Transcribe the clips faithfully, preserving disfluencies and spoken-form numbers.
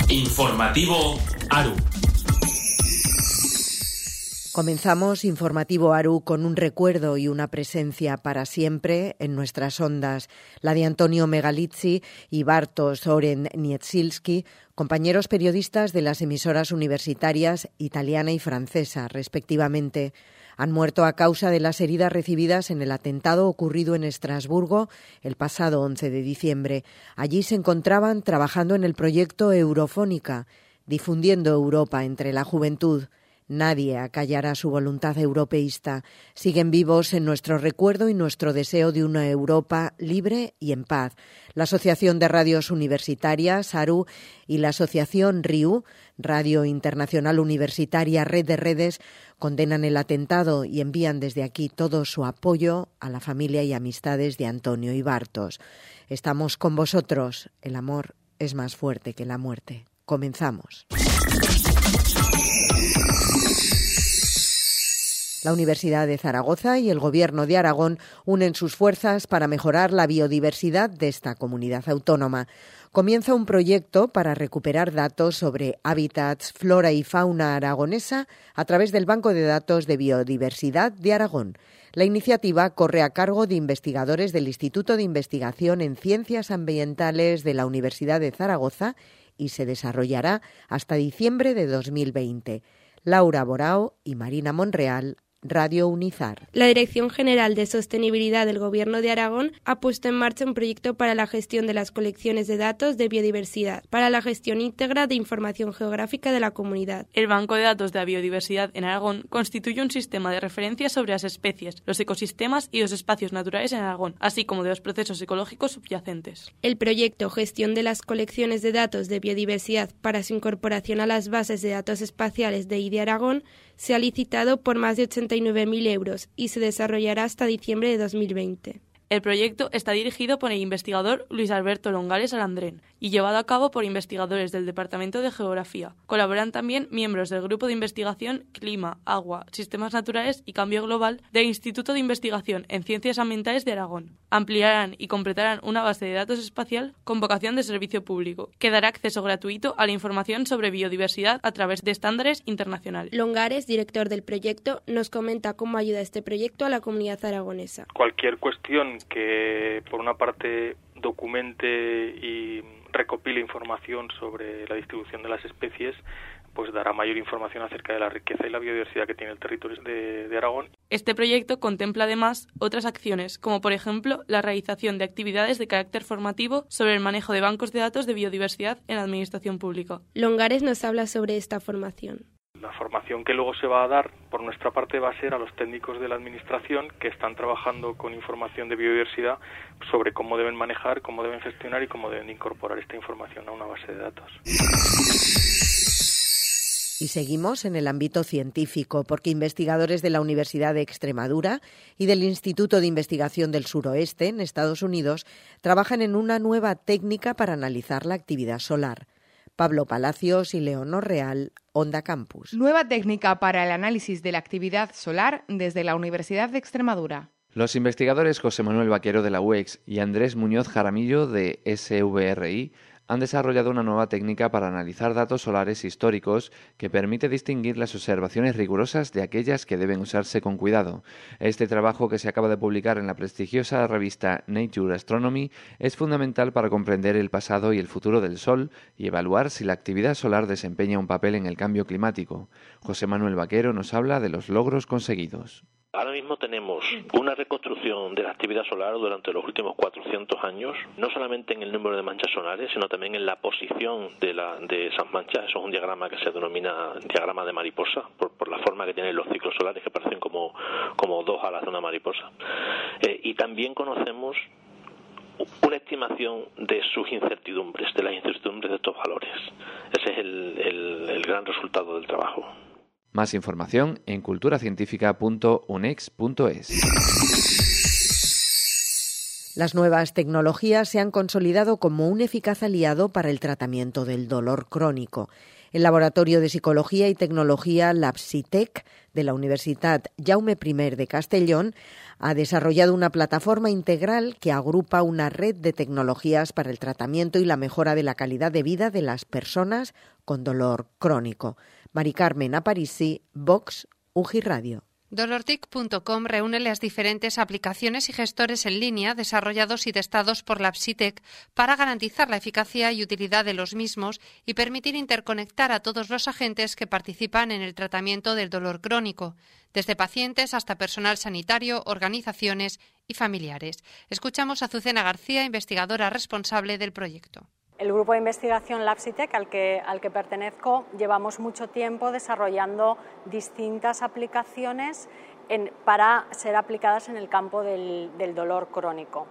Informativo ARU. Comenzamos Informativo ARU con un recuerdo y una presencia para siempre en nuestras ondas, la de Antonio Megalizzi y Bartosz Oren Nietzilski, compañeros periodistas de las emisoras universitarias italiana y francesa, respectivamente. Han muerto a causa de las heridas recibidas en el atentado ocurrido en Estrasburgo el pasado once de diciembre. Allí se encontraban trabajando en el proyecto Eurofónica, difundiendo Europa entre la juventud. Nadie acallará su voluntad europeísta. Siguen vivos en nuestro recuerdo y nuestro deseo de una Europa libre y en paz. La Asociación de Radios Universitarias, ARU, y la Asociación RIU, Radio Internacional Universitaria Red de Redes, condenan el atentado y envían desde aquí todo su apoyo a la familia y amistades de Antonio y Bartosz. Estamos con vosotros. El amor es más fuerte que la muerte. Comenzamos. La Universidad de Zaragoza y el Gobierno de Aragón unen sus fuerzas para mejorar la biodiversidad de esta comunidad autónoma. Comienza un proyecto para recuperar datos sobre hábitats, flora y fauna aragonesa a través del Banco de Datos de Biodiversidad de Aragón. La iniciativa corre a cargo de investigadores del Instituto de Investigación en Ciencias Ambientales de la Universidad de Zaragoza y se desarrollará hasta diciembre de dos mil veinte. Laura Borao y Marina Monreal, Radio Unizar. La Dirección General de Sostenibilidad del Gobierno de Aragón ha puesto en marcha un proyecto para la gestión de las colecciones de datos de biodiversidad, para la gestión íntegra de información geográfica de la comunidad. El Banco de Datos de la Biodiversidad en Aragón constituye un sistema de referencia sobre las especies, los ecosistemas y los espacios naturales en Aragón, así como de los procesos ecológicos subyacentes. El proyecto Gestión de las colecciones de datos de biodiversidad para su incorporación a las bases de datos espaciales de I D I Aragón se ha licitado por más de ochenta y nueve mil euros y se desarrollará hasta diciembre de dos mil veinte. El proyecto está dirigido por el investigador Luis Alberto Longares Alandrén y llevado a cabo por investigadores del Departamento de Geografía. Colaboran también miembros del Grupo de Investigación Clima, Agua, Sistemas Naturales y Cambio Global del Instituto de Investigación en Ciencias Ambientales de Aragón. Ampliarán y completarán una base de datos espacial con vocación de servicio público, que dará acceso gratuito a la información sobre biodiversidad a través de estándares internacionales. Longares, director del proyecto, nos comenta cómo ayuda este proyecto a la comunidad aragonesa. Cualquier cuestión que por una parte documente y recopile información sobre la distribución de las especies, pues dará mayor información acerca de la riqueza y la biodiversidad que tiene el territorio de, de Aragón. Este proyecto contempla además otras acciones, como por ejemplo la realización de actividades de carácter formativo sobre el manejo de bancos de datos de biodiversidad en la administración pública. Longares nos habla sobre esta formación. La formación que luego se va a dar, por nuestra parte, va a ser a los técnicos de la Administración que están trabajando con información de biodiversidad sobre cómo deben manejar, cómo deben gestionar y cómo deben incorporar esta información a una base de datos. Y seguimos en el ámbito científico, porque investigadores de la Universidad de Extremadura y del Instituto de Investigación del Suroeste, en Estados Unidos, trabajan en una nueva técnica para analizar la actividad solar. Pablo Palacios y Leonor Real, Onda Campus. Nueva técnica para el análisis de la actividad solar desde la Universidad de Extremadura. Los investigadores José Manuel Vaquero de la U E X y Andrés Muñoz Jaramillo de S V R I han desarrollado una nueva técnica para analizar datos solares históricos que permite distinguir las observaciones rigurosas de aquellas que deben usarse con cuidado. Este trabajo, que se acaba de publicar en la prestigiosa revista Nature Astronomy, es fundamental para comprender el pasado y el futuro del Sol y evaluar si la actividad solar desempeña un papel en el cambio climático. José Manuel Vaquero nos habla de los logros conseguidos. Ahora mismo tenemos una reconstrucción de la actividad solar durante los últimos cuatrocientos años, no solamente en el número de manchas solares, sino también en la posición de, la, de esas manchas. Eso es un diagrama que se denomina diagrama de mariposa, por, por la forma que tienen los ciclos solares, que parecen como, como dos alas de una mariposa. Eh, y también conocemos una estimación de sus incertidumbres, de las incertidumbres de estos valores. Ese es el, el, el gran resultado del trabajo. Más información en culturacientífica punto unex punto es. Las nuevas tecnologías se han consolidado como un eficaz aliado para el tratamiento del dolor crónico. El Laboratorio de Psicología y Tecnología Lapsitec de la Universitat Jaume I de Castellón ha desarrollado una plataforma integral que agrupa una red de tecnologías para el tratamiento y la mejora de la calidad de vida de las personas con dolor crónico. Mari Carmen Aparici, Vox, U G I Radio. Dolortic punto com reúne las diferentes aplicaciones y gestores en línea desarrollados y testados por Lapsitec para garantizar la eficacia y utilidad de los mismos y permitir interconectar a todos los agentes que participan en el tratamiento del dolor crónico, desde pacientes hasta personal sanitario, organizaciones y familiares. Escuchamos a Azucena García, investigadora responsable del proyecto. El grupo de investigación Lapsitec, al que, al que pertenezco, llevamos mucho tiempo desarrollando distintas aplicaciones en, para ser aplicadas en el campo del, del dolor crónico.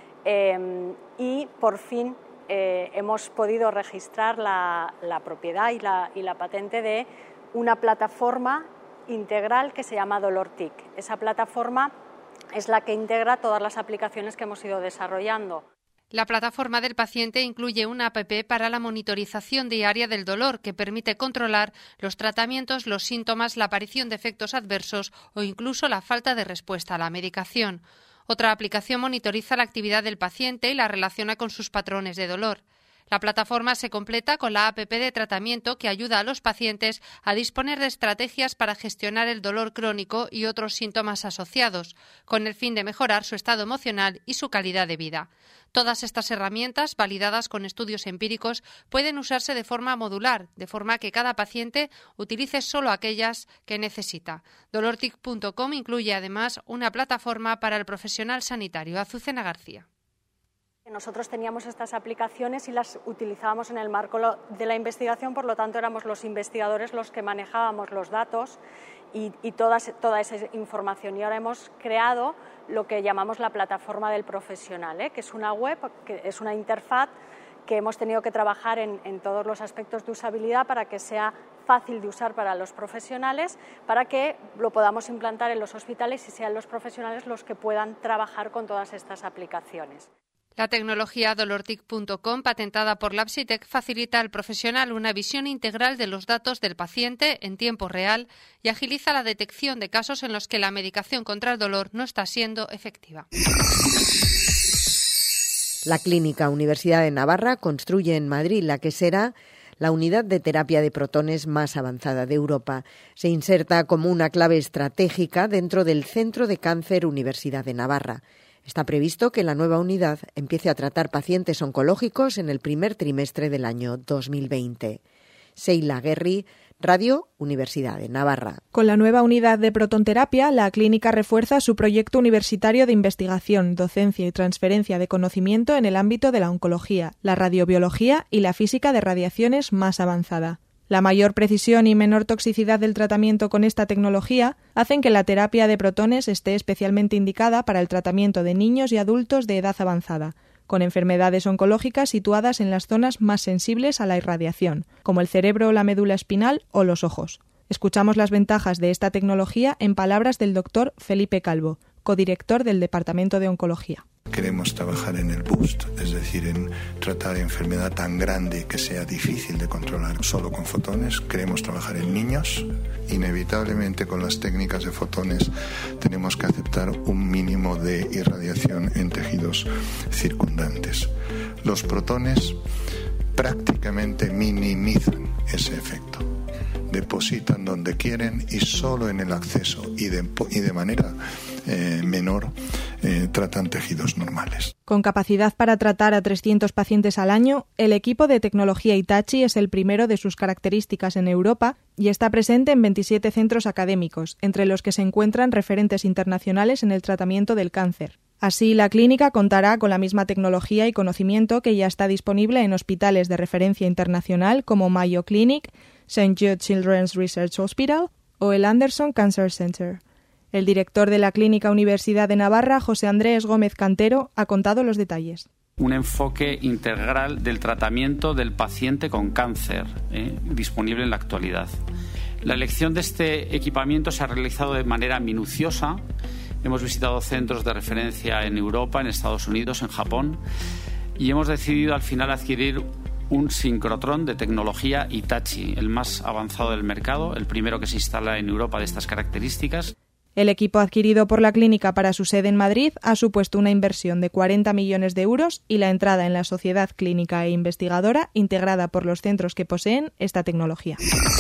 Eh, y por fin eh, hemos podido registrar la, la propiedad y la, y la patente de una plataforma integral que se llama Dolortic. Esa plataforma es la que integra todas las aplicaciones que hemos ido desarrollando. La plataforma del paciente incluye una app para la monitorización diaria del dolor que permite controlar los tratamientos, los síntomas, la aparición de efectos adversos o incluso la falta de respuesta a la medicación. Otra aplicación monitoriza la actividad del paciente y la relaciona con sus patrones de dolor. La plataforma se completa con la app de tratamiento que ayuda a los pacientes a disponer de estrategias para gestionar el dolor crónico y otros síntomas asociados, con el fin de mejorar su estado emocional y su calidad de vida. Todas estas herramientas, validadas con estudios empíricos, pueden usarse de forma modular, de forma que cada paciente utilice solo aquellas que necesita. Dolortic punto com incluye además una plataforma para el profesional sanitario. Azucena García. Nosotros teníamos estas aplicaciones y las utilizábamos en el marco de la investigación, por lo tanto éramos los investigadores los que manejábamos los datos y, y toda, toda esa información. Y ahora hemos creado lo que llamamos la plataforma del profesional, ¿eh? que es una web, que es una interfaz que hemos tenido que trabajar en, en todos los aspectos de usabilidad para que sea fácil de usar para los profesionales, para que lo podamos implantar en los hospitales y sean los profesionales los que puedan trabajar con todas estas aplicaciones. La tecnología Dolortic punto com, patentada por Lapsitec, facilita al profesional una visión integral de los datos del paciente en tiempo real y agiliza la detección de casos en los que la medicación contra el dolor no está siendo efectiva. La Clínica Universidad de Navarra construye en Madrid la que será la unidad de terapia de protones más avanzada de Europa. Se inserta como una clave estratégica dentro del Centro de Cáncer Universidad de Navarra. Está previsto que la nueva unidad empiece a tratar pacientes oncológicos en el primer trimestre del año dos mil veinte. Seila Guerri, Radio Universidad de Navarra. Con la nueva unidad de protonterapia, la clínica refuerza su proyecto universitario de investigación, docencia y transferencia de conocimiento en el ámbito de la oncología, la radiobiología y la física de radiaciones más avanzada. La mayor precisión y menor toxicidad del tratamiento con esta tecnología hacen que la terapia de protones esté especialmente indicada para el tratamiento de niños y adultos de edad avanzada, con enfermedades oncológicas situadas en las zonas más sensibles a la irradiación, como el cerebro, la médula espinal o los ojos. Escuchamos las ventajas de esta tecnología en palabras del doctor Felipe Calvo, codirector del Departamento de Oncología. Queremos trabajar en el boost, es decir, en tratar enfermedad tan grande que sea difícil de controlar solo con fotones. Queremos trabajar en niños. Inevitablemente con las técnicas de fotones tenemos que aceptar un mínimo de irradiación en tejidos circundantes. Los protones prácticamente minimizan ese efecto. Depositan donde quieren y solo en el acceso y de, y de manera eh, menor eh, tratan tejidos normales. Con capacidad para tratar a trescientos pacientes al año, el equipo de tecnología Hitachi es el primero de sus características en Europa y está presente en veintisiete centros académicos, entre los que se encuentran referentes internacionales en el tratamiento del cáncer. Así, la clínica contará con la misma tecnología y conocimiento que ya está disponible en hospitales de referencia internacional como Mayo Clinic, Saint Jude Children's Research Hospital o el Anderson Cancer Center. El director de la Clínica Universidad de Navarra, José Andrés Gómez Cantero, ha contado los detalles. Un enfoque integral del tratamiento del paciente con cáncer, eh, disponible en la actualidad. La elección de este equipamiento se ha realizado de manera minuciosa, hemos visitado centros de referencia en Europa, en Estados Unidos, en Japón, y hemos decidido al final adquirir un sincrotrón de tecnología Hitachi, el más avanzado del mercado, el primero que se instala en Europa de estas características. El equipo adquirido por la clínica para su sede en Madrid ha supuesto una inversión de cuarenta millones de euros y la entrada en la sociedad clínica e investigadora integrada por los centros que poseen esta tecnología.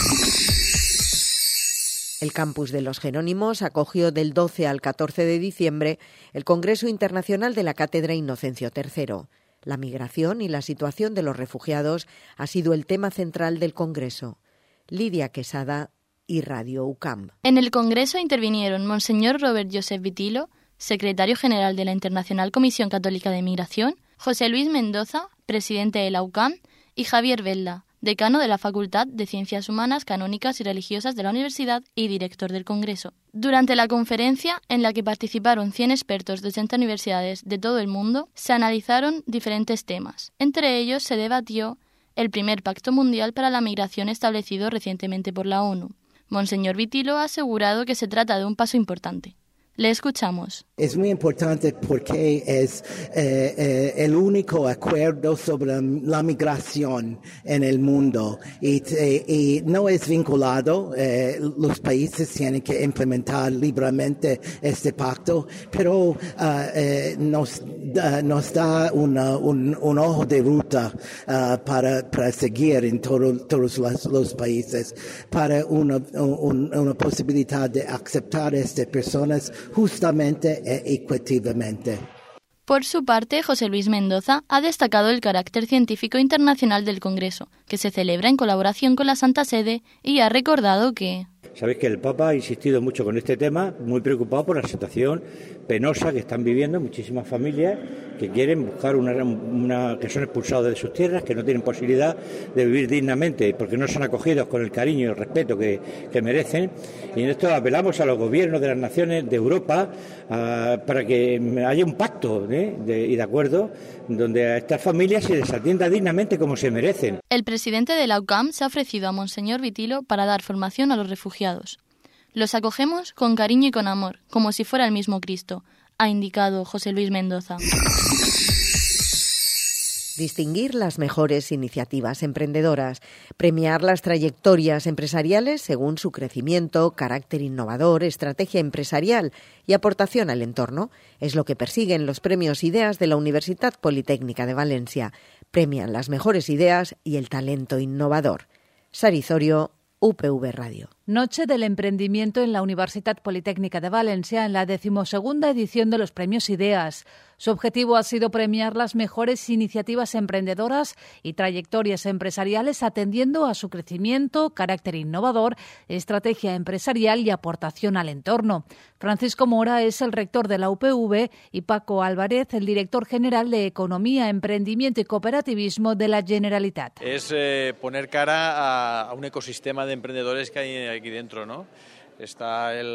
El campus de los Jerónimos acogió del doce al catorce de diciembre el Congreso Internacional de la Cátedra Inocencio tercero. La migración y la situación de los refugiados ha sido el tema central del Congreso. Lidia Quesada y Radio U C A M. En el Congreso intervinieron Monseñor Robert Joseph Vitilo, secretario general de la Internacional Comisión Católica de Migración, José Luis Mendoza, presidente de la U C A M, y Javier Velda, decano de la Facultad de Ciencias Humanas, Canónicas y Religiosas de la Universidad y director del Congreso. Durante la conferencia, en la que participaron cien expertos de ochenta universidades de todo el mundo, se analizaron diferentes temas. Entre ellos se debatió el primer Pacto Mundial para la Migración establecido recientemente por la ONU. Monseñor Vitilo ha asegurado que se trata de un paso importante. Le escuchamos. Es muy importante porque es eh, eh, el único acuerdo sobre la migración en el mundo y, eh, y no es vinculado. Eh, los países tienen que implementar libremente este pacto, pero uh, eh, nos, uh, nos da una, un, un ojo de ruta uh, para, para seguir en todo, todos los, los países, para una, un, una posibilidad de aceptar a estas personas justamente e equitativamente. Por su parte, José Luis Mendoza ha destacado el carácter científico internacional del Congreso, que se celebra en colaboración con la Santa Sede, y ha recordado que... Sabéis que el Papa ha insistido mucho con este tema, muy preocupado por la situación penosa que están viviendo muchísimas familias que quieren buscar una, una que son expulsados de sus tierras, que no tienen posibilidad de vivir dignamente porque no son acogidos con el cariño y el respeto que, que merecen. Y en esto apelamos a los gobiernos de las naciones de Europa uh, para que haya un pacto ¿eh? de, y de acuerdo donde a estas familias se les atienda dignamente como se merecen. El presidente de la U C A M se ha ofrecido a Monseñor Vitilo para dar formación a los refugiados. Los acogemos con cariño y con amor, como si fuera el mismo Cristo, ha indicado José Luis Mendoza. Distinguir las mejores iniciativas emprendedoras, premiar las trayectorias empresariales según su crecimiento, carácter innovador, estrategia empresarial y aportación al entorno, es lo que persiguen los premios Ideas de la Universitat Politécnica de Valencia. Premian las mejores ideas y el talento innovador. Sarizorio, U P V Radio. Noche del Emprendimiento en la Universitat Politécnica de Valencia en la decimosegunda edición de los Premios Ideas. Su objetivo ha sido premiar las mejores iniciativas emprendedoras y trayectorias empresariales atendiendo a su crecimiento, carácter innovador, estrategia empresarial y aportación al entorno. Francisco Mora es el rector de la U P V y Paco Álvarez, el director general de Economía, Emprendimiento y Cooperativismo de la Generalitat. Es eh, poner cara a, a un ecosistema de emprendedores que hay aquí dentro, ¿no? Está el,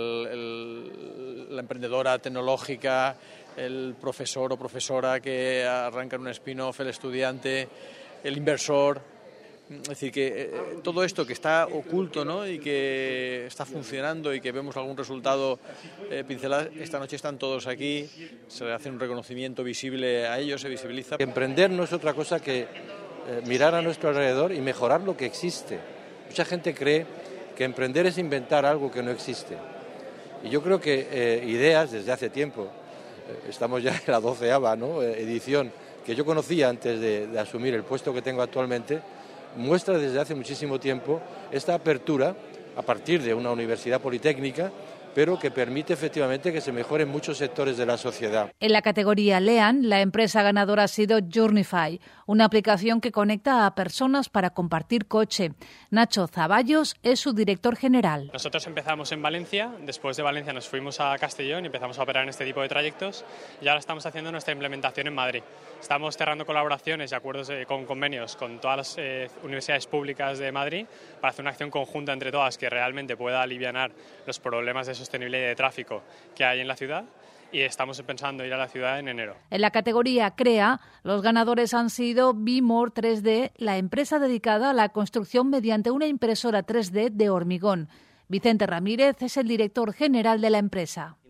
el, la emprendedora tecnológica, el profesor o profesora que arranca en un spin-off, el estudiante, el inversor. Es decir, que eh, todo esto que está oculto, ¿no? Y que está funcionando y que vemos algún resultado eh, pincelado, esta noche están todos aquí, se le hace un reconocimiento visible a ellos, se visibiliza. Emprender no es otra cosa que eh, mirar a nuestro alrededor y mejorar lo que existe. Mucha gente cree que emprender es inventar algo que no existe. Y yo creo que eh, Ideas, desde hace tiempo, eh, estamos ya en la doceava ¿no? edición, que yo conocía antes de, de asumir el puesto que tengo actualmente, muestra desde hace muchísimo tiempo esta apertura a partir de una universidad politécnica, pero que permite efectivamente que se mejoren muchos sectores de la sociedad. En la categoría Lean, la empresa ganadora ha sido Journeyfy, una aplicación que conecta a personas para compartir coche. Nacho Zaballos es su director general. Nosotros empezamos en Valencia, después de Valencia nos fuimos a Castellón y empezamos a operar en este tipo de trayectos y ahora estamos haciendo nuestra implementación en Madrid. Estamos cerrando colaboraciones y acuerdos eh, con convenios con todas las eh, universidades públicas de Madrid para hacer una acción conjunta entre todas que realmente pueda alivianar los problemas de sostenibilidad y de tráfico que hay en la ciudad. Y estamos pensando ir a la ciudad en enero. En la categoría CREA, los ganadores han sido Bimor tres D, la empresa dedicada a la construcción mediante una impresora tres D de hormigón. Vicente Ramírez es el director general de la empresa.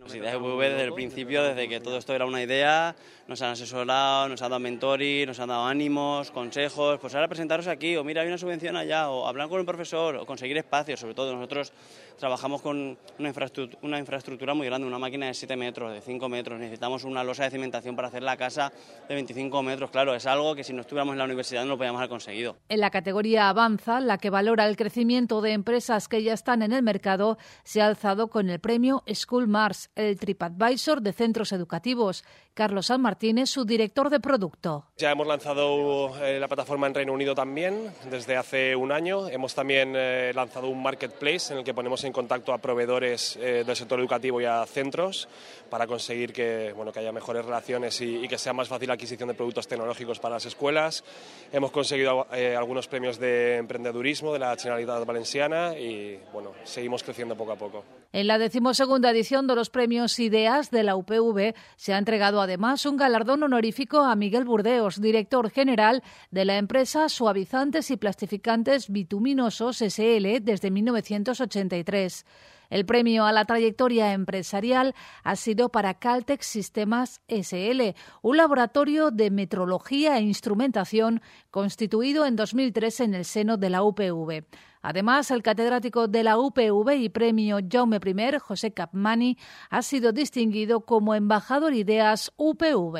Pues Ideas U P V desde el principio, desde que todo esto era una idea, nos han asesorado, nos han dado mentoring, nos han dado ánimos, consejos, pues ahora presentaros aquí, o mira, hay una subvención allá, o hablar con el profesor, o conseguir espacios. Sobre todo nosotros trabajamos con una infraestructura, una infraestructura muy grande, una máquina de siete metros, de cinco metros, necesitamos una losa de cimentación para hacer la casa de veinticinco metros, claro, es algo que si no estuviéramos en la universidad no lo podíamos haber conseguido. En la categoría Avanza, la que valora el crecimiento de empresas que ya están en el mercado, se ha alzado con el premio School Mars, el TripAdvisor de centros educativos. Carlos San Martínez, su director de producto. Ya hemos lanzado eh, la plataforma en Reino Unido también desde hace un año. Hemos también eh, lanzado un marketplace en el que ponemos en contacto a proveedores eh, del sector educativo y a centros para conseguir que, bueno, que haya mejores relaciones y, y que sea más fácil la adquisición de productos tecnológicos para las escuelas. Hemos conseguido eh, algunos premios de emprendedurismo de la Generalitat Valenciana y bueno, seguimos creciendo poco a poco. En la decimosegunda edición de los premios Ideas de la U P V se ha entregado además un galardón honorífico a Miguel Burdeos, director general de la empresa Suavizantes y Plastificantes Bituminosos S L desde mil novecientos ochenta y tres. El premio a la trayectoria empresarial ha sido para Caltex Sistemas S L, un laboratorio de metrología e instrumentación constituido en dos mil tres en el seno de la U P V. Además, el catedrático de la U P V y premio Jaume I, José Capmany, ha sido distinguido como embajador Ideas U P V.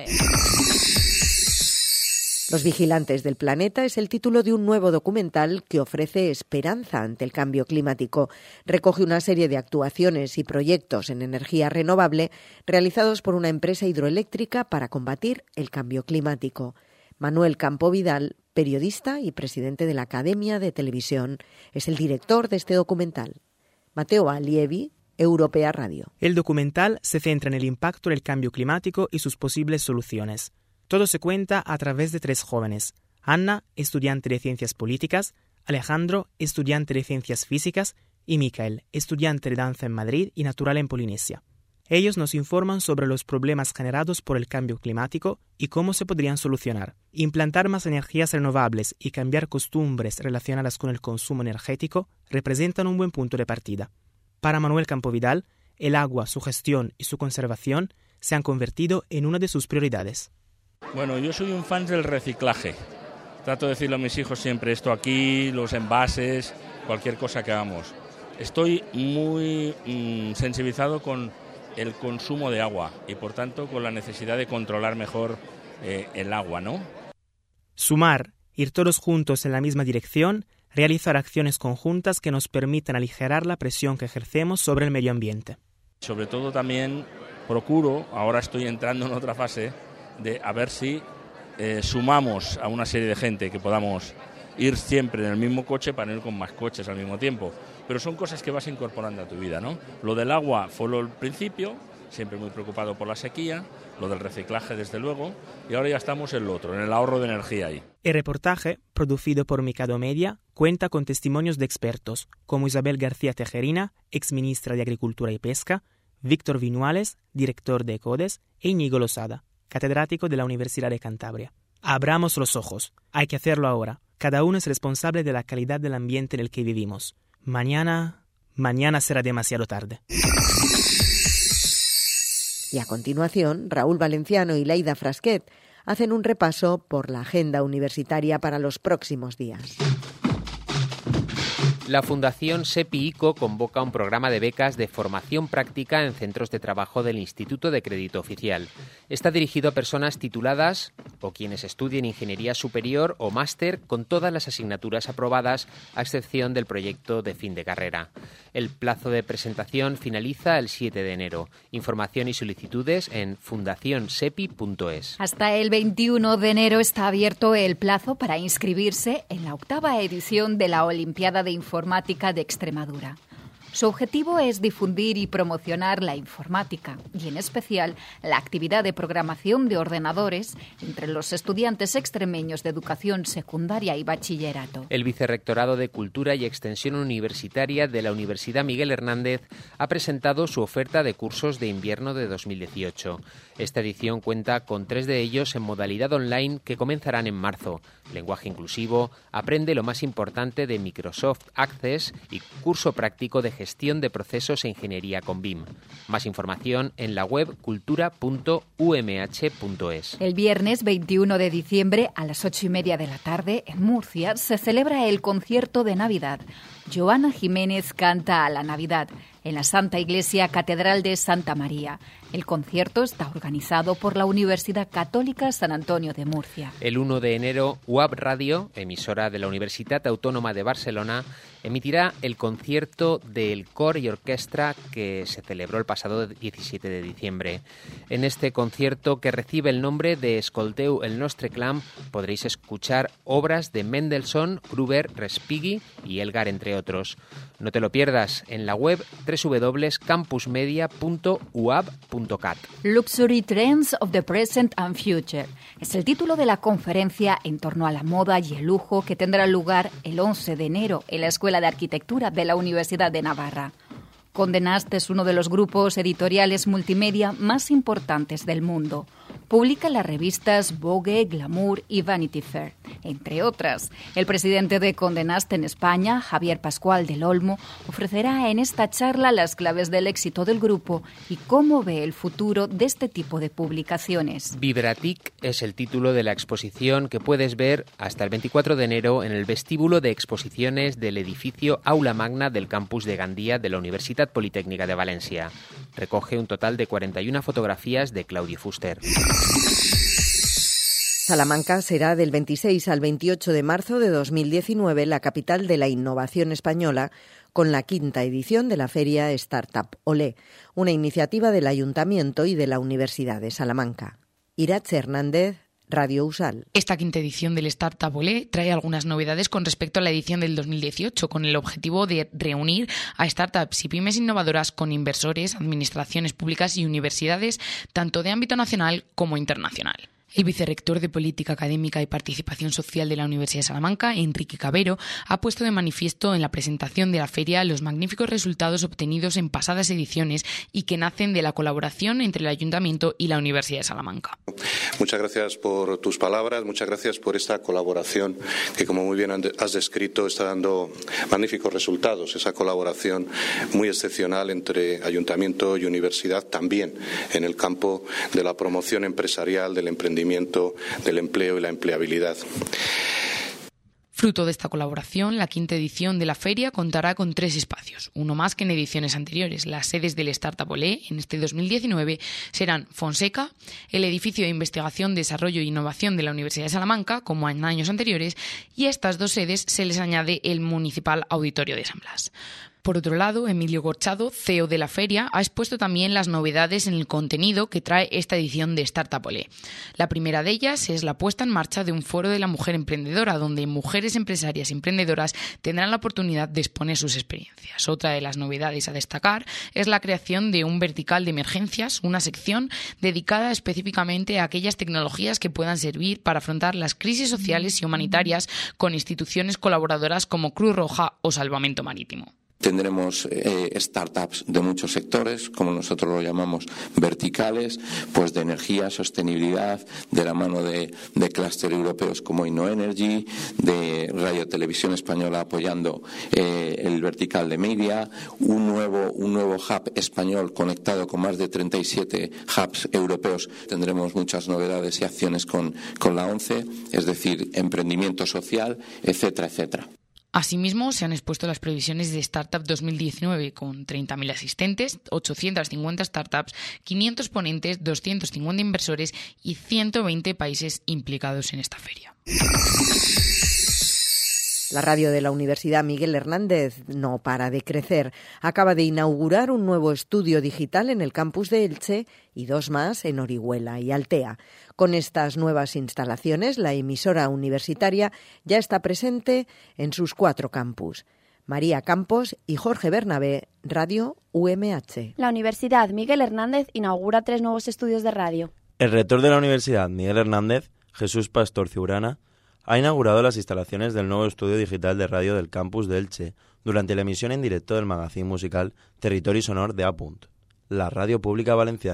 Los vigilantes del planeta es el título de un nuevo documental que ofrece esperanza ante el cambio climático. Recoge una serie de actuaciones y proyectos en energía renovable realizados por una empresa hidroeléctrica para combatir el cambio climático. Manuel Campo Vidal, periodista y presidente de la Academia de Televisión, es el director de este documental. Mateo Allievi, Europea Radio. El documental se centra en el impacto del cambio climático y sus posibles soluciones. Todo se cuenta a través de tres jóvenes. Anna, estudiante de Ciencias Políticas, Alejandro, estudiante de Ciencias Físicas, y Michael, estudiante de Danza en Madrid y natural en Polinesia. Ellos nos informan sobre los problemas generados por el cambio climático y cómo se podrían solucionar. Implantar más energías renovables y cambiar costumbres relacionadas con el consumo energético representan un buen punto de partida. Para Manuel Campo Vidal, el agua, su gestión y su conservación se han convertido en una de sus prioridades. Bueno, yo soy un fan del reciclaje. Trato de decirlo a mis hijos siempre, esto aquí, los envases, cualquier cosa que hagamos. Estoy muy mmm, sensibilizado con el consumo de agua y, por tanto, con la necesidad de controlar mejor eh, el agua, ¿no? Sumar, ir todos juntos en la misma dirección, realizar acciones conjuntas que nos permitan aligerar la presión que ejercemos sobre el medio ambiente. Sobre todo también procuro, ahora estoy entrando en otra fase, de a ver si eh, sumamos a una serie de gente que podamos ir siempre en el mismo coche para ir con más coches al mismo tiempo. Pero son cosas que vas incorporando a tu vida, ¿no? Lo del agua fue lo al principio, siempre muy preocupado por la sequía, lo del reciclaje desde luego, y ahora ya estamos en lo otro, en el ahorro de energía ahí. El reportaje, producido por Mikado Media, cuenta con testimonios de expertos, como Isabel García Tejerina, exministra de Agricultura y Pesca, Víctor Vinuales, director de ECODES, e Íñigo Losada, catedrático de la Universidad de Cantabria. Abramos los ojos. Hay que hacerlo ahora. Cada uno es responsable de la calidad del ambiente en el que vivimos. Mañana... Mañana será demasiado tarde. Y a continuación, Raúl Valenciano y Leida Frasquet hacen un repaso por la agenda universitaria para los próximos días. La Fundación SEPI-ICO convoca un programa de becas de formación práctica en centros de trabajo del Instituto de Crédito Oficial. Está dirigido a personas tituladas o quienes estudien ingeniería superior o máster con todas las asignaturas aprobadas, a excepción del proyecto de fin de carrera. El plazo de presentación finaliza el siete de enero. Información y solicitudes en fundación sepi punto es. Hasta el veintiuno de enero está abierto el plazo para inscribirse en la octava edición de la Olimpiada de Informática de Extremadura. Su objetivo es difundir y promocionar la informática y, en especial, la actividad de programación de ordenadores entre los estudiantes extremeños de educación secundaria y bachillerato. El Vicerrectorado de Cultura y Extensión Universitaria de la Universidad Miguel Hernández ha presentado su oferta de cursos de invierno de dos mil dieciocho. Esta edición cuenta con tres de ellos en modalidad online que comenzarán en marzo. Lenguaje inclusivo, aprende lo más importante de Microsoft Access y curso práctico de gestión gestión de procesos e ingeniería con B I M. Más información en la web cultura punto u eme hache punto es. El viernes veintiuno de diciembre a las ocho y media de la tarde en Murcia se celebra el concierto de Navidad. Joana Jiménez canta a la Navidad en la Santa Iglesia Catedral de Santa María. El concierto está organizado por la Universidad Católica San Antonio de Murcia. El uno de enero, U A B Radio, emisora de la Universitat Autónoma de Barcelona, emitirá el concierto del cor y orquestra que se celebró el pasado diecisiete de diciembre. En este concierto, que recibe el nombre de Escolteu el nostre clam, podréis escuchar obras de Mendelssohn, Gruber, Respighi y Elgar, entre otros. No te lo pierdas en la web doble u doble u doble u punto campus media punto u a b punto cat. Luxury Trends of the Present and Future es el título de la conferencia en torno a la moda y el lujo que tendrá lugar el once de enero en la Escuela de Arquitectura de la Universidad de Navarra. Condé Nast es uno de los grupos editoriales multimedia más importantes del mundo. Publica las revistas Vogue, Glamour y Vanity Fair, entre otras. El presidente de Condé Nast en España, Javier Pascual del Olmo, ofrecerá en esta charla las claves del éxito del grupo y cómo ve el futuro de este tipo de publicaciones. Vibratic es el título de la exposición que puedes ver hasta el veinticuatro de enero en el vestíbulo de exposiciones del edificio Aula Magna del campus de Gandía de la Universitat Politécnica de Valencia. Recoge un total de cuarenta y una fotografías de Claudio Fuster. Salamanca será del veintiséis al veintiocho de marzo de dos mil diecinueve la capital de la innovación española, con la quinta edición de la feria Startup Olé, una iniciativa del Ayuntamiento y de la Universidad de Salamanca. Iratxe Hernández, Radio Usal. Esta quinta edición del Startup Olé trae algunas novedades con respecto a la edición del dos mil dieciocho, con el objetivo de reunir a startups y pymes innovadoras con inversores, administraciones públicas y universidades, tanto de ámbito nacional como internacional. El vicerrector de Política Académica y Participación Social de la Universidad de Salamanca, Enrique Cabero, ha puesto de manifiesto en la presentación de la feria los magníficos resultados obtenidos en pasadas ediciones y que nacen de la colaboración entre el Ayuntamiento y la Universidad de Salamanca. Muchas gracias por tus palabras, muchas gracias por esta colaboración que, como muy bien has descrito, está dando magníficos resultados. Esa colaboración muy excepcional entre Ayuntamiento y Universidad, también en el campo de la promoción empresarial, del emprendimiento, del empleo y la empleabilidad. Fruto de esta colaboración, la quinta edición de la feria contará con tres espacios, uno más que en ediciones anteriores. Las sedes del Startup Olé en este dos mil diecinueve serán Fonseca, el edificio de investigación, desarrollo e innovación de la Universidad de Salamanca, como en años anteriores, y a estas dos sedes se les añade el Municipal Auditorio de San Blas. Por otro lado, Emilio Gorchado, C E O de la feria, ha expuesto también las novedades en el contenido que trae esta edición de Startup Olé. La primera de ellas es la puesta en marcha de un foro de la mujer emprendedora, donde mujeres empresarias y emprendedoras tendrán la oportunidad de exponer sus experiencias. Otra de las novedades a destacar es la creación de un vertical de emergencias, una sección dedicada específicamente a aquellas tecnologías que puedan servir para afrontar las crisis sociales y humanitarias con instituciones colaboradoras como Cruz Roja o Salvamento Marítimo. Tendremos eh, startups de muchos sectores, como nosotros lo llamamos verticales, pues de energía, sostenibilidad, de la mano de, de clúster europeos como InnoEnergy, de Radio Televisión Española apoyando eh, el vertical de media, un nuevo, un nuevo hub español conectado con más de treinta y siete hubs europeos. Tendremos muchas novedades y acciones con, con la ONCE, es decir, emprendimiento social, etcétera, etcétera. Asimismo, se han expuesto las previsiones de Startup dos mil diecinueve con treinta mil asistentes, ochocientas cincuenta startups, quinientos ponentes, doscientos cincuenta inversores y ciento veinte países implicados en esta feria. La radio de la Universidad Miguel Hernández no para de crecer. Acaba de inaugurar un nuevo estudio digital en el campus de Elche y dos más en Orihuela y Altea. Con estas nuevas instalaciones, la emisora universitaria ya está presente en sus cuatro campus. María Campos y Jorge Bernabé, Radio U M H. La Universidad Miguel Hernández inaugura tres nuevos estudios de radio. El rector de la Universidad Miguel Hernández, Jesús Pastor Ciurana, ha inaugurado las instalaciones del nuevo estudio digital de radio del campus de Elche durante la emisión en directo del magazín musical Territori Sonor de A. la radio pública valenciana.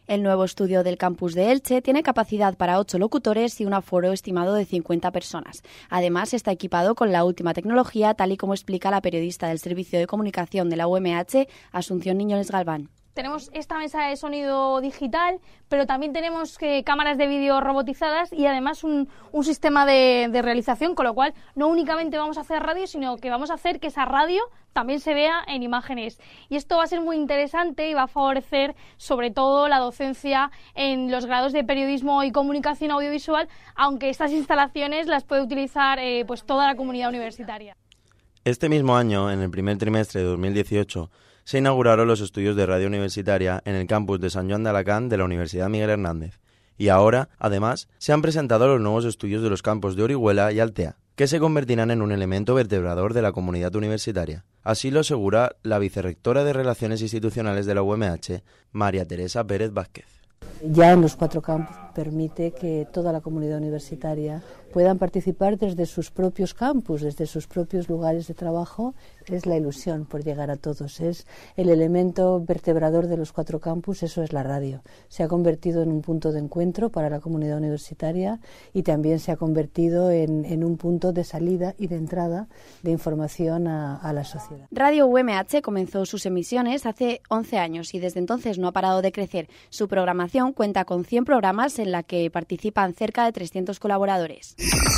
El nuevo estudio del campus de Elche tiene capacidad para ocho locutores y un aforo estimado de cincuenta personas. Además, está equipado con la última tecnología, tal y como explica la periodista del Servicio de Comunicación de la U M H, Asunción Niñoles Galván. Tenemos esta mesa de sonido digital, pero también tenemos eh, cámaras de vídeo robotizadas y además un, un sistema de, de realización, con lo cual no únicamente vamos a hacer radio, sino que vamos a hacer que esa radio también se vea en imágenes. Y esto va a ser muy interesante y va a favorecer sobre todo la docencia en los grados de periodismo y comunicación audiovisual, aunque estas instalaciones las puede utilizar eh, pues toda la comunidad universitaria. Este mismo año, en el primer trimestre de dos mil dieciocho, se inauguraron los estudios de radio universitaria en el campus de San Joan de Alacant de la Universidad Miguel Hernández. Y ahora, además, se han presentado los nuevos estudios de los campus de Orihuela y Altea, que se convertirán en un elemento vertebrador de la comunidad universitaria. Así lo asegura la vicerrectora de Relaciones Institucionales de la U M H, María Teresa Pérez Vázquez. Ya en los cuatro campus permite que toda la comunidad universitaria puedan participar desde sus propios campus, desde sus propios lugares de trabajo. Es la ilusión por llegar a todos, es el elemento vertebrador de los cuatro campus, eso es la radio. Se ha convertido en un punto de encuentro para la comunidad universitaria y también se ha convertido en, en un punto de salida y de entrada de información a, a la sociedad. Radio U M H comenzó sus emisiones hace once años y desde entonces no ha parado de crecer. Su programación cuenta con cien programas en la que participan cerca de trescientos colaboradores.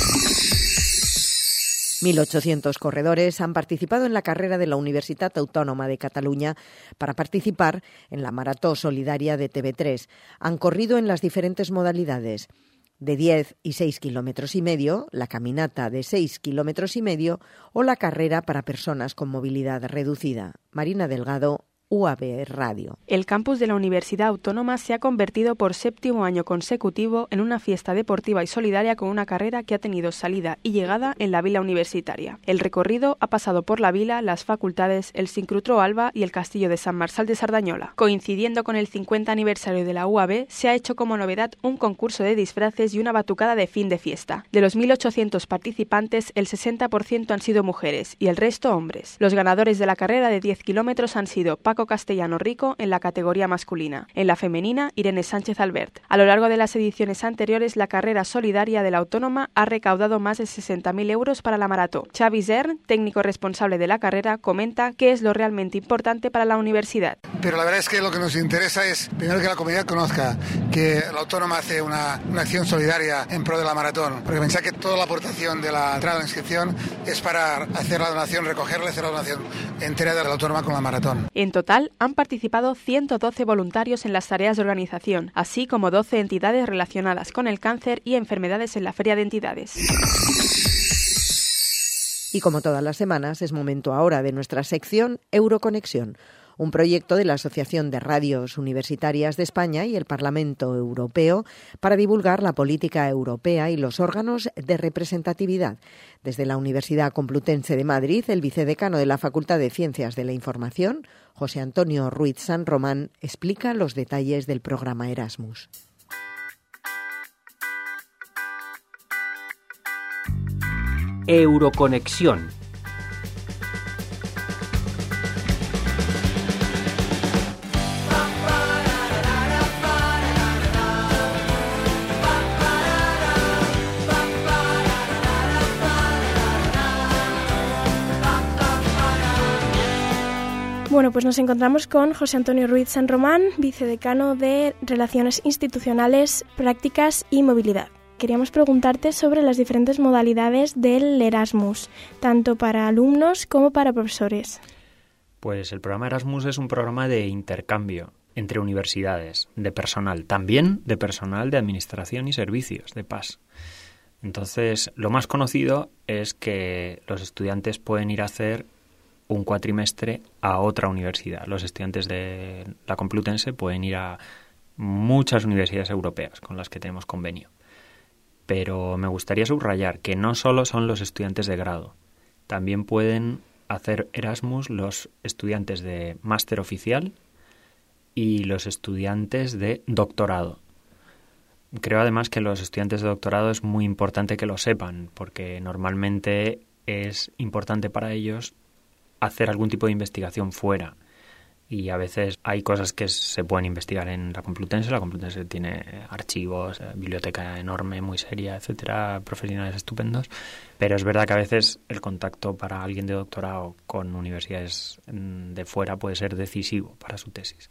mil ochocientos corredores han participado en la carrera de la Universitat Autónoma de Cataluña para participar en la Marató Solidaria de T V tres. Han corrido en las diferentes modalidades de diez y seis kilómetros y medio, la caminata de seis kilómetros y medio o la carrera para personas con movilidad reducida. Marina Delgado, U A B Radio. El campus de la Universidad Autónoma se ha convertido por séptimo año consecutivo en una fiesta deportiva y solidaria con una carrera que ha tenido salida y llegada en la vila universitaria. El recorrido ha pasado por la vila, las facultades, el Sincrutro Alba y el castillo de San Marçal de Sardañola. Coincidiendo con el cincuenta aniversario de la U A B, se ha hecho como novedad un concurso de disfraces y una batucada de fin de fiesta. De los mil ochocientos participantes, el sesenta por ciento han sido mujeres y el resto hombres. Los ganadores de la carrera de diez kilómetros han sido Paco Castellano Rico en la categoría masculina, en la femenina Irene Sánchez Albert. A lo largo de las ediciones anteriores, la carrera solidaria de la Autónoma ha recaudado más de sesenta mil euros para la marató. Xavi Zern, técnico responsable de la carrera, comenta qué es lo realmente importante para la universidad. Pero la verdad es que lo que nos interesa es, primero, que la comunidad conozca que la Autónoma hace una, una acción solidaria en pro de la maratón, porque pensar que toda la aportación de la entrada a la inscripción es para hacer la donación, recogerla y hacer la donación entera de la Autónoma con la maratón. En total, han participado ciento doce voluntarios en las tareas de organización, así como doce entidades relacionadas con el cáncer y enfermedades en la Feria de Entidades. Y como todas las semanas, es momento ahora de nuestra sección Euroconexión, un proyecto de la Asociación de Radios Universitarias de España y el Parlamento Europeo para divulgar la política europea y los órganos de representatividad. Desde la Universidad Complutense de Madrid, el vicedecano de la Facultad de Ciencias de la Información, José Antonio Ruiz San Román, explica los detalles del programa Erasmus. Euroconexión. Bueno, pues nos encontramos con José Antonio Ruiz San Román, vicedecano de Relaciones Institucionales, Prácticas y Movilidad. Queríamos preguntarte sobre las diferentes modalidades del Erasmus, tanto para alumnos como para profesores. Pues el programa Erasmus es un programa de intercambio entre universidades, de personal, también de personal de administración y servicios, de P A S. Entonces, lo más conocido es que los estudiantes pueden ir a hacer un cuatrimestre a otra universidad. Los estudiantes de la Complutense pueden ir a muchas universidades europeas con las que tenemos convenio. Pero me gustaría subrayar que no solo son los estudiantes de grado, también pueden hacer Erasmus los estudiantes de máster oficial y los estudiantes de doctorado. Creo además que los estudiantes de doctorado es muy importante que lo sepan, porque normalmente es importante para ellos hacer algún tipo de investigación fuera. Y a veces hay cosas que se pueden investigar en la Complutense. La Complutense tiene archivos, biblioteca enorme, muy seria, etcétera, profesionales estupendos. Pero es verdad que a veces el contacto para alguien de doctorado con universidades de fuera puede ser decisivo para su tesis.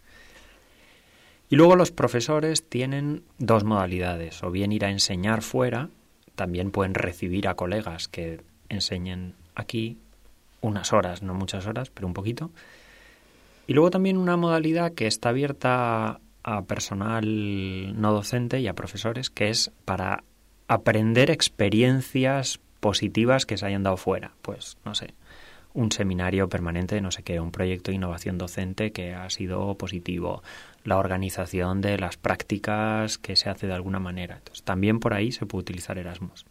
Y luego los profesores tienen dos modalidades, o bien ir a enseñar fuera, también pueden recibir a colegas que enseñen aquí unas horas, no muchas horas, pero un poquito. Y luego también una modalidad que está abierta a personal no docente y a profesores, que es para aprender experiencias positivas que se hayan dado fuera. Pues, no sé, un seminario permanente de no sé qué, un proyecto de innovación docente que ha sido positivo, la organización de las prácticas que se hace de alguna manera. Entonces, también por ahí se puede utilizar Erasmus.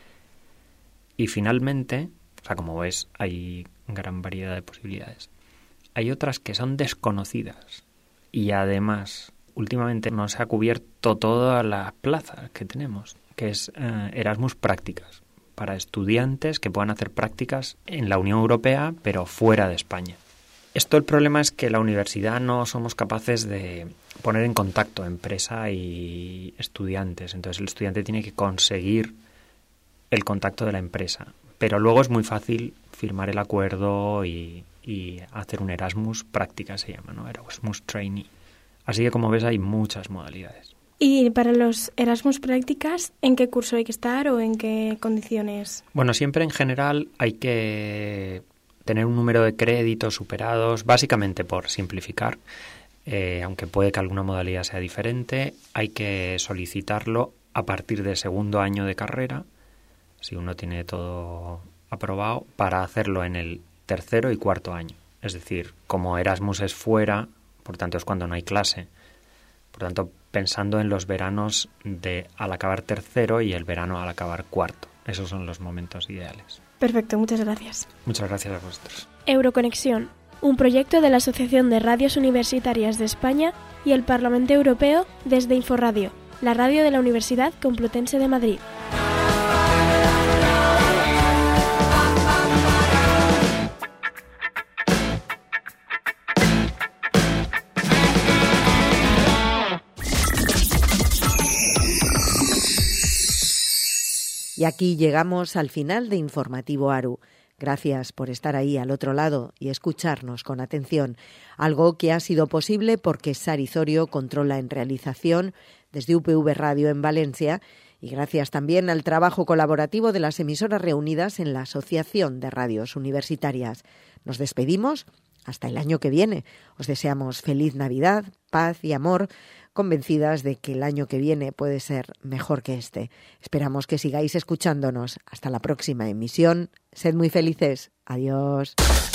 Y finalmente, o sea, como ves, hay gran variedad de posibilidades. Hay otras que son desconocidas y además últimamente no se ha cubierto todas las plazas que tenemos, que es eh, Erasmus Prácticas, para estudiantes que puedan hacer prácticas en la Unión Europea pero fuera de España. Esto el problema es que la universidad no somos capaces de poner en contacto empresa y estudiantes, entonces el estudiante tiene que conseguir el contacto de la empresa, pero luego es muy fácil firmar el acuerdo y y hacer un Erasmus Práctica se llama, ¿no? Erasmus Trainee. Así que, como ves, hay muchas modalidades. Y para los Erasmus Prácticas, ¿en qué curso hay que estar o en qué condiciones? Bueno, siempre en general hay que tener un número de créditos superados, básicamente por simplificar, eh, aunque puede que alguna modalidad sea diferente, hay que solicitarlo a partir del segundo año de carrera, si uno tiene todo aprobado, para hacerlo en el tercero y cuarto año. Es decir, como Erasmus es fuera, por tanto es cuando no hay clase. Por tanto, pensando en los veranos de al acabar tercero y el verano al acabar cuarto. Esos son los momentos ideales. Perfecto, muchas gracias. Muchas gracias a vosotros. Euroconexión, un proyecto de la Asociación de Radios Universitarias de España y el Parlamento Europeo desde Inforradio, la radio de la Universidad Complutense de Madrid. Y aquí llegamos al final de Informativo ARU. Gracias por estar ahí al otro lado y escucharnos con atención. Algo que ha sido posible porque Sari Zorio controla en realización desde U P V Radio en Valencia y gracias también al trabajo colaborativo de las emisoras reunidas en la Asociación de Radios Universitarias. Nos despedimos hasta el año que viene. Os deseamos feliz Navidad, paz y amor, convencidas de que el año que viene puede ser mejor que este. Esperamos que sigáis escuchándonos. Hasta la próxima emisión. Sed muy felices. Adiós.